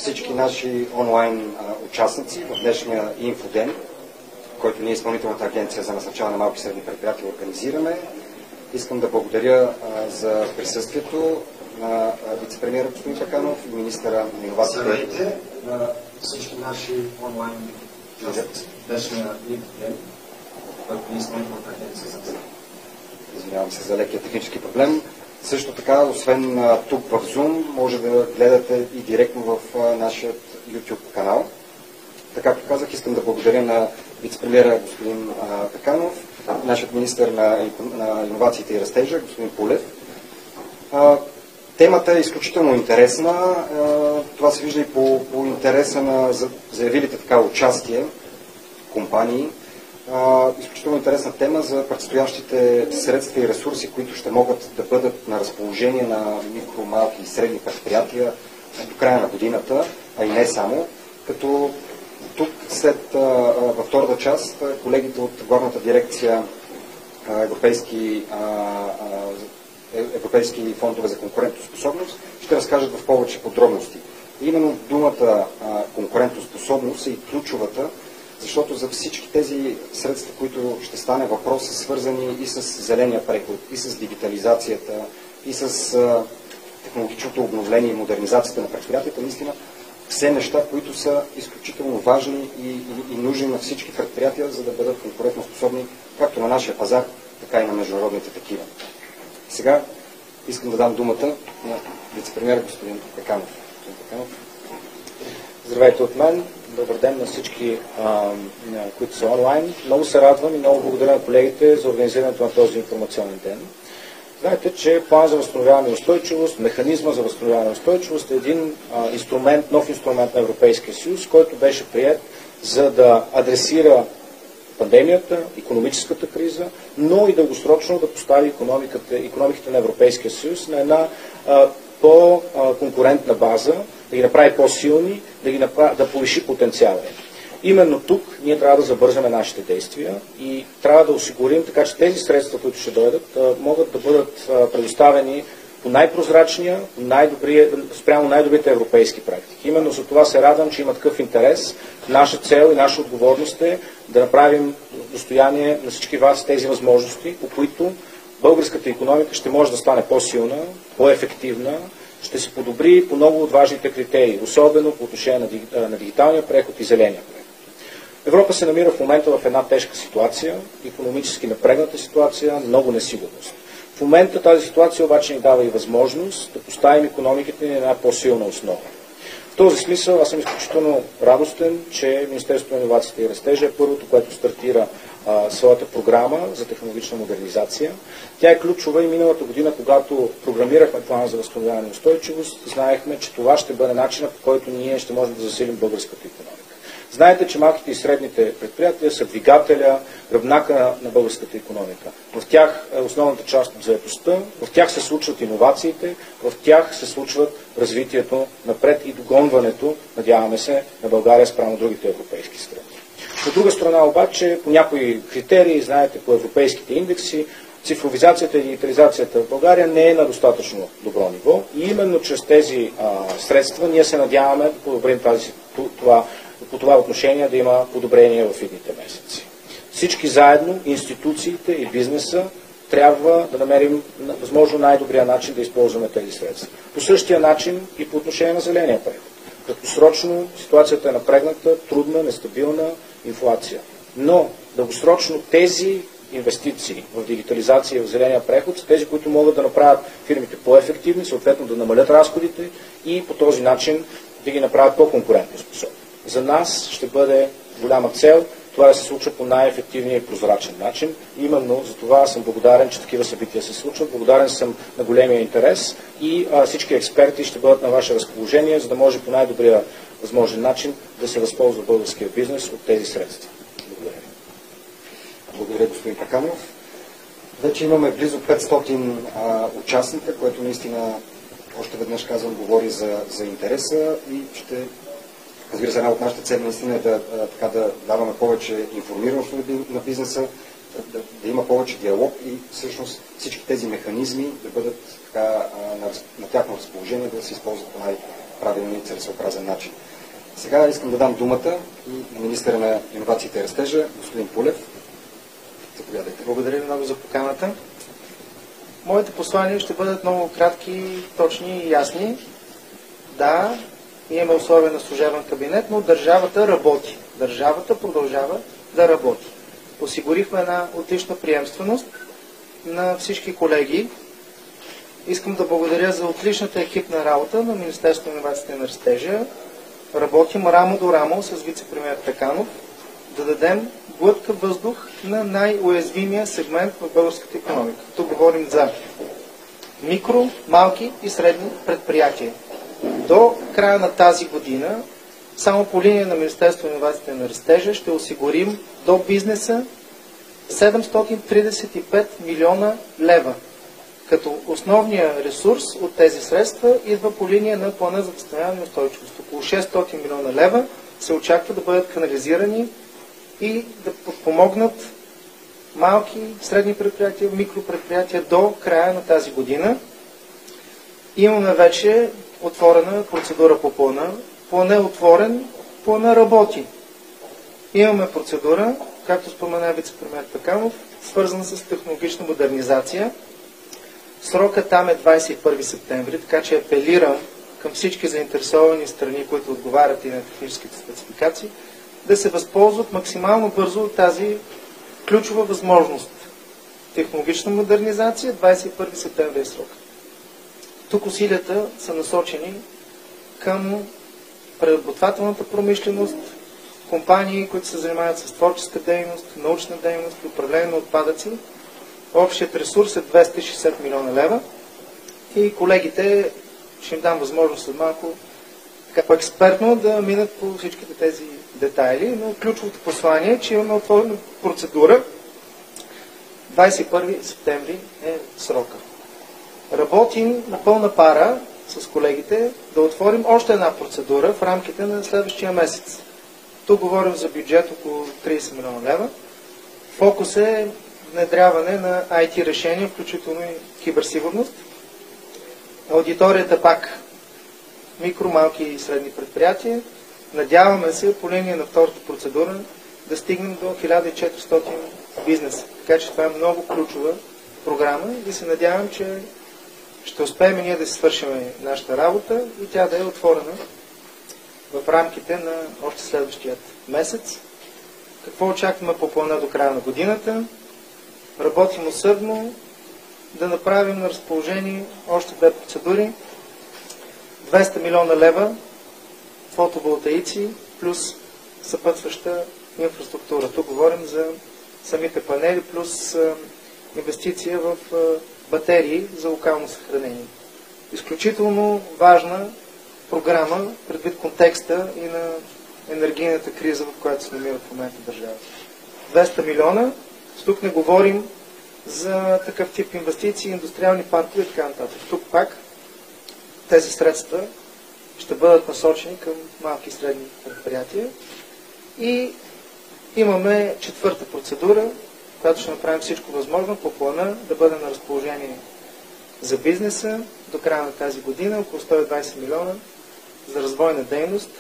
всички наши онлайн участници в днешния инфоден, който ние Изпълнителната агенция за насърчаване на малки и средни предприятия организираме. Искам да благодаря за присъствието на вице-премиера господин Пеканов и министъра на иновациите, на всички наши онлайн участници в днешния инфоден, който ние Изпълнителната агенция за Извинявам се за лекия технически проблем. Също така, освен тук в Zoom, може да гледате и директно в нашия YouTube канал. Така както казах, искам да благодаря на вице-премиера господин Пеканов, нашият министър на иновациите и растежа, господин Пулев. Темата е изключително интересна. Това се вижда и по интереса на заявилите така участие компании. Изключително интересна тема за предстоящите средства и ресурси, които ще могат да бъдат на разположение на микро, малки и средни предприятия до края на годината, а и не само. Като тук във втората част колегите от главната дирекция Европейски фондове за конкурентоспособност ще разкажат в повече подробности. И именно думата конкурентоспособност е и ключовата, защото за всички тези средства, които ще стане въпрос, са свързани и с зеления преход, и с дигитализацията, и с технологичното обновление и модернизацията на предприятията, наистина все неща, които са изключително важни и нужни на всички предприятия, за да бъдат конкурентоспособни както на нашия пазар, така и на международните такива. Сега искам да дам думата на вице-премиер господин Пеканов. Здравейте от мен. Добър ден на всички, които са онлайн. Много се радвам и много благодаря на колегите за организирането на този информационен ден. Знаете, че план за възстановяване и устойчивост, механизма за възстановяване и устойчивост е един нов инструмент на Европейския съюз, който беше прият за да адресира пандемията, икономическата криза, но и дългосрочно да постави икономиките на Европейския съюз на една по-конкурентна база, да ги направи по-силни, да повиши потенциала. Именно тук ние трябва да забързаме нашите действия и трябва да осигурим така, че тези средства, които ще дойдат, могат да бъдат предоставени по най-прозрачния, спрямо най-добрите европейски практики. Именно за това се радвам, че има такъв интерес. Наша цел и наша отговорност е да направим достояние на всички вас тези възможности, по които българската икономика ще може да стане по-силна, по-ефективна, ще се подобри по много от важните критерии, особено по отношение на дигиталния преход и зеления преход. Европа се намира в момента в една тежка ситуация, икономически напрегната ситуация, много несигурност. В момента тази ситуация обаче ни дава и възможност да поставим икономиките ни на една по-силна основа. В този смисъл аз съм изключително радостен, че Министерството на иновациите и растежа е първото, което стартира своята програма за технологична модернизация. Тя е ключова и миналата година, когато програмирахме плана за възстановяване и устойчивост, знаехме, че това ще бъде начинът, по който ние ще можем да засилим българската икономика. Знаете, че малките и средните предприятия са двигателя, гръбнака на българската икономика. В тях е основната част от заетостта, в тях се случват иновациите, в тях се случват развитието напред и догонването, надяваме се, на България спрямо другите европейски страни. От друга страна обаче, по някои критерии, знаете, по европейските индекси, цифровизацията и дигитализацията в България не е на достатъчно добро ниво и именно чрез тези средства ние се надяваме да подобрим по това отношение да има подобрение в идните месеци. Всички заедно, институциите и бизнеса, трябва да намерим възможно най-добрия начин да използваме тези средства. По същия начин и по отношение на зеления преход. Краткосрочно ситуацията е напрегната, трудна, нестабилна, инфлация. Но дългосрочно тези инвестиции в дигитализация и в зеления преход са тези, които могат да направят фирмите по-ефективни, съответно да намалят разходите и по този начин да ги направят по-конкурентоспособни. За нас ще бъде голяма цел това да се случва по най-ефективния и прозрачен начин. Именно за това съм благодарен, че такива събития се случват. Благодарен съм на големия интерес и всички експерти ще бъдат на ваше разположение, за да може по най-добрия възможен начин да се възползва българския бизнес от тези средства. Благодаря ви. Благодаря, господин Пеканов. Вече имаме близо 500 участника, което наистина, още веднъж казвам, говори за интереса и ще... Разбира се, една от нашите цели наистина е да даваме повече информираност на бизнеса, да има повече диалог и всъщност всички тези механизми да бъдат на тяхно разположение, да се използват по правилен и целесъобразен начин. Сега искам да дам думата и на министъра на иновациите и растежа, господин Пулев. Заповядайте. Благодаря ви много за поканата. Моите послания ще бъдат много кратки, точни и ясни. Да, имаме условия на служебен кабинет, но държавата работи. Държавата продължава да работи. Осигурихме една отлична приемственост на всички колеги. Искам да благодаря за отличната екипна работа на Министерството на иновациите и растежа. Работим рамо до рамо с вице-премиер Пеканов да дадем глътка въздух на най-уязвимия сегмент в българската икономика. Тук говорим за микро, малки и средни предприятия. До края на тази година, само по линия на Министерството на иновациите и растежа, ще осигурим до бизнеса 735 милиона лева. Като основния ресурс от тези средства идва по линия на плана за възстановяване и устойчивост. Около 600 милиона лева се очаква да бъдат канализирани и да подпомогнат малки, средни предприятия, микропредприятия до края на тази година. Имаме вече отворена процедура по плана. План е отворен, плана работи. Имаме процедура, както спомена вице-премиер Пеканов, свързана с технологична модернизация. Срокът там е 21 септември, така че апелирам към всички заинтересовани страни, които отговарят и на техническите спецификации, да се възползват максимално бързо от тази ключова възможност. Технологична модернизация, 21 септември е срок. Тук усилията са насочени към преработвателната промишленост, компании, които се занимават с творческа дейност, научна дейност, управление на отпадъци. Общият ресурс е 260 милиона лева и колегите ще им дам възможност след малко по-експертно да минат по всичките тези детайли, но ключовото послание е, че имаме отворена процедура. 21 септември е срока. Работим на пълна пара с колегите да отворим още една процедура в рамките на следващия месец. Тук говорим за бюджет около 30 милиона лева. Фокус е внедряване на IT решения, включително и киберсигурност. Аудиторията пак микро, малки и средни предприятия. Надяваме се по линия на втората процедура да стигнем до 1400 бизнеса. Така че това е много ключова програма и се надявам, че ще успеем ние да си свършим нашата работа и тя да е отворена в рамките на още следващият месец. Какво очакваме по плана до края на годината? Работим усърдно да направим на разположение още две процедури. 200 милиона лева фотоволтаици плюс съпътстваща инфраструктура. Тук говорим за самите панели плюс инвестиция в батерии за локално съхранение. Изключително важна програма предвид контекста и на енергийната криза, в която се намира в момента държавата. 200 милиона. Тук не говорим за такъв тип инвестиции, индустриални паркове и така нататък. Тук пак тези средства ще бъдат насочени към малки и средни предприятия. И имаме четвърта процедура, която ще направим всичко възможно по плана да бъде на разположение за бизнеса до края на тази година, около 120 милиона за развойна дейност.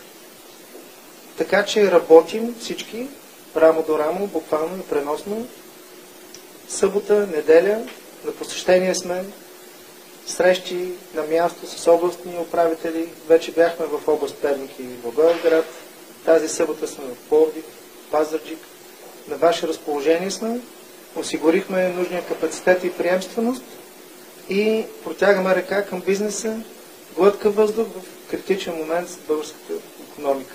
Така че работим всички рамо до рамо, буквално и преносно. Събота, неделя, на посещение сме, срещи на място с областни управители. Вече бяхме в област Перник и Благоевград. Тази събота сме в Пловдив, Пазарджик. На ваше разположение сме. Осигурихме нужния капацитет и приемственост и протягаме ръка към бизнеса, глътка въздух в критичен момент за българската икономика.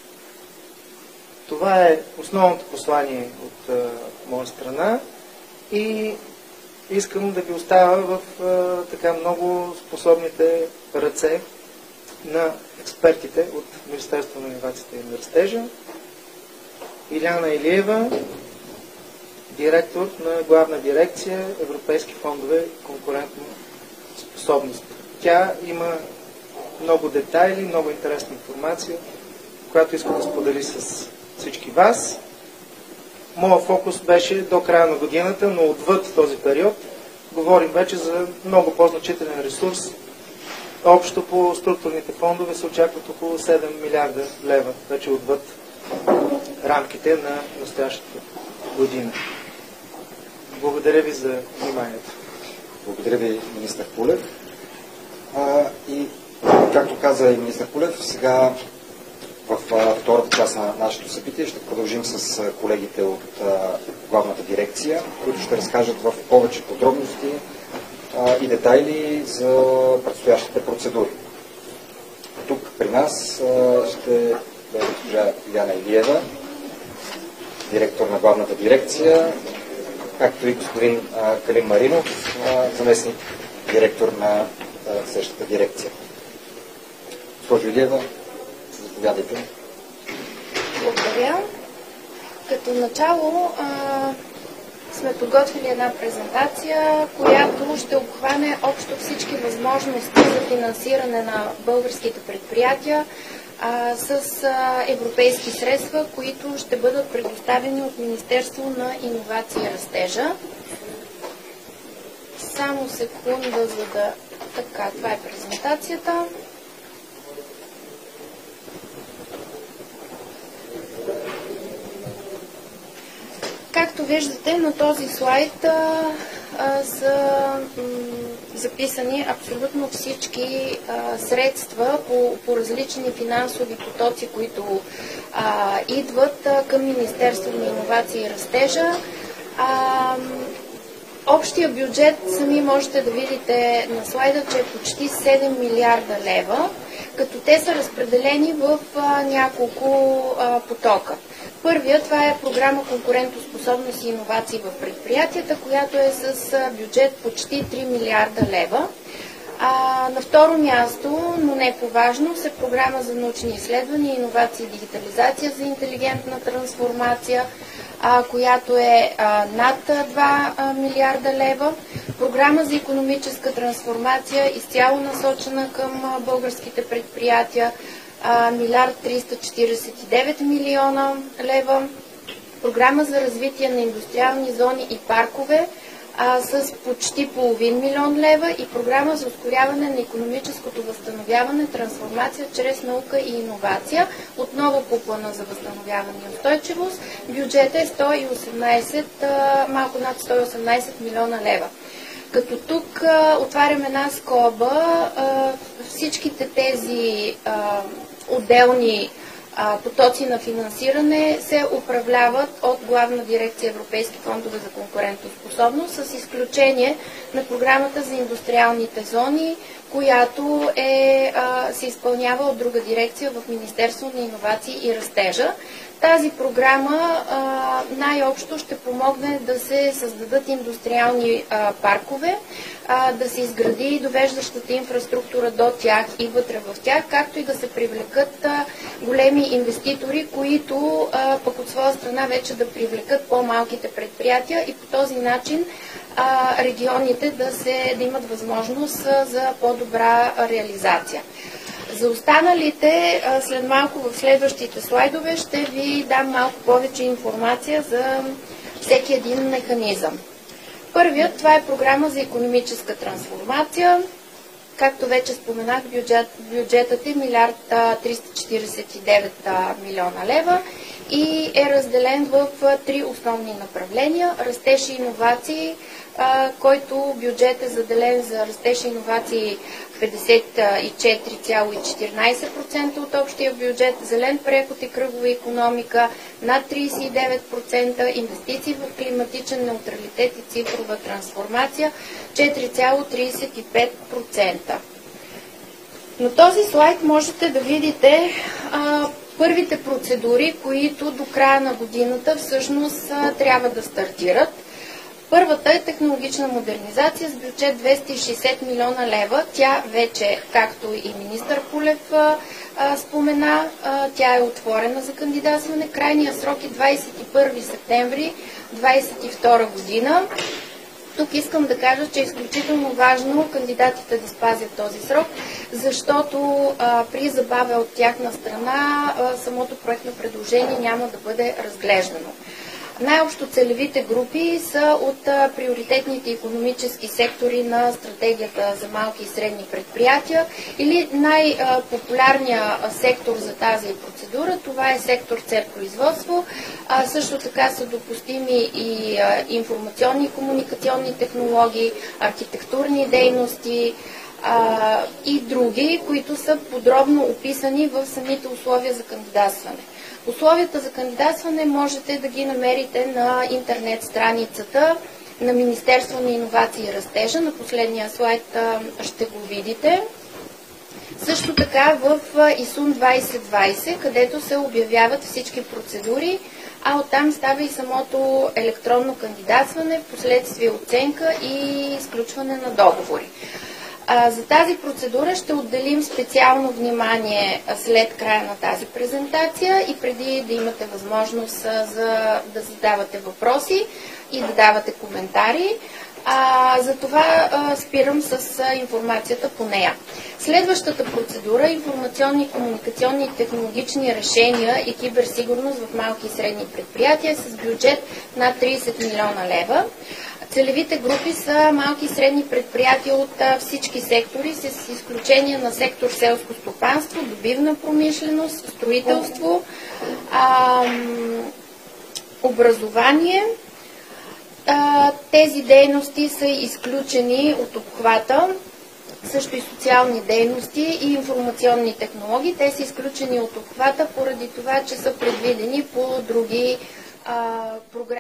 Това е основното послание от моя страна и искам да ви оставя в така много способните ръце на експертите от Министерството на иновациите и растежа. Иляна Илиева, директор на главна дирекция Европейски фондове и конкурентна способност. Тя има много детайли, много интересна информация, която иска да сподели с всички вас. Моят фокус беше до края на годината, но отвъд този период говорим вече за много по-значителен ресурс Общо по структурните фондове се очакват около 7 милиарда лева, вече отвъд рамките на настоящата година. Благодаря ви за вниманието. Благодаря ви, министър Пулев. И както каза и министър Пулев, сега в втората част на нашето събитие ще продължим с колегите от главната дирекция, които ще разкажат в повече подробности и детайли за предстоящите процедури. Тук при нас ще бъде госпожа Иляна Илиева, директор на главната дирекция, както и господин Калин Маринов, заместник директор на същата дирекция. Госпожо Илиева, заповядайте. Благодаря. Като начало сме подготвили една презентация, която ще обхване общо всички възможности за финансиране на българските предприятия с европейски средства, които ще бъдат предоставени от Министерство на иновации и растежа. Само секунда, за да... Така, това е презентацията. Както виждате, на този слайд са записани абсолютно всички средства по различни финансови потоци, които идват към Министерството на иновации и растежа. Общия бюджет сами можете да видите на слайда, че е почти 7 милиарда лева, като те са разпределени в няколко потока. Първият, това е програма конкурентоспособност и иновации в предприятията, която е с бюджет почти 3 милиарда лева. На второ място, но не по-важно, е програма за научни изследвания, иновации и дигитализация за интелигентна трансформация, която е над 2 милиарда лева. Програма за икономическа трансформация, изцяло насочена към българските предприятия, 1 милиард 349 милиона лева. Програма за развитие на индустриални зони и паркове с почти половин милион лева и програма за ускоряване на икономическото възстановяване, трансформация чрез наука и иновация. Отново по плана за възстановяване и устойчивост. Бюджетът е 118, малко над 118 милиона лева. Като тук отварям една скоба, всичките тези отделни потоци на финансиране се управляват от Главна дирекция Европейски фондове за конкурентоспособност, с изключение на програмата за индустриалните зони, която се изпълнява от друга дирекция в Министерство на иновации и растежа. Тази програма най-общо ще помогне да се създадат индустриални паркове, да се изгради довеждащата инфраструктура до тях и вътре в тях, както и да се привлекат големи инвеститори, които пък от своя страна вече да привлекат по-малките предприятия и по този начин регионите да имат възможност за по-добра реализация. За останалите, след малко в следващите слайдове ще ви дам малко повече информация за всеки един механизъм. Първият, това е програма за икономическа трансформация. Както вече споменах, бюджетът е 1 милиард 349 милиона лева и е разделен в три основни направления. Растеж и иновации, който бюджет е заделен за растеж и иновации 54,14% от общия бюджет, зелен преход и кръгова икономика над 39%, инвестиции в климатичен неутралитет и цифрова трансформация 4,35%. На този слайд можете да видите първите процедури, които до края на годината всъщност трябва да стартират. Първата е технологична модернизация с бюджет 260 милиона лева. Тя вече, както и министър Пулев спомена, тя е отворена за кандидатстване. Крайният срок е 21 септември 2022 година. Тук искам да кажа, че е изключително важно кандидатите да спазят този срок, защото при забавя от тяхна страна самото проектно предложение няма да бъде разглеждано. Най-общо целевите групи са от приоритетните икономически сектори на стратегията за малки и средни предприятия или най-популярният сектор за тази процедура, това е сектор цепроизводство. Също така са допустими и информационни и комуникационни технологии, архитектурни дейности, и други, които са подробно описани в самите условия за кандидатстване. Условията за кандидатстване можете да ги намерите на интернет страницата на Министерство на иновации и растежа. На последния слайд ще го видите. Също така в ИСУН 2020, където се обявяват всички процедури, а оттам става и самото електронно кандидатстване, впоследствие оценка и изключване на договори. За тази процедура ще отделим специално внимание след края на тази презентация и преди да имате възможност да задавате въпроси и да давате коментари. За това спирам с информацията по нея. Следващата процедура – информационни, комуникационни и технологични решения и киберсигурност в малки и средни предприятия с бюджет над 30 милиона лева. Целевите групи са малки и средни предприятия от всички сектори, с изключение на сектор селско стопанство, добивна промишленост, строителство, образование. Тези дейности са изключени от обхвата, също и социални дейности и информационни технологии. Те са изключени от обхвата поради това, че са предвидени по други програми.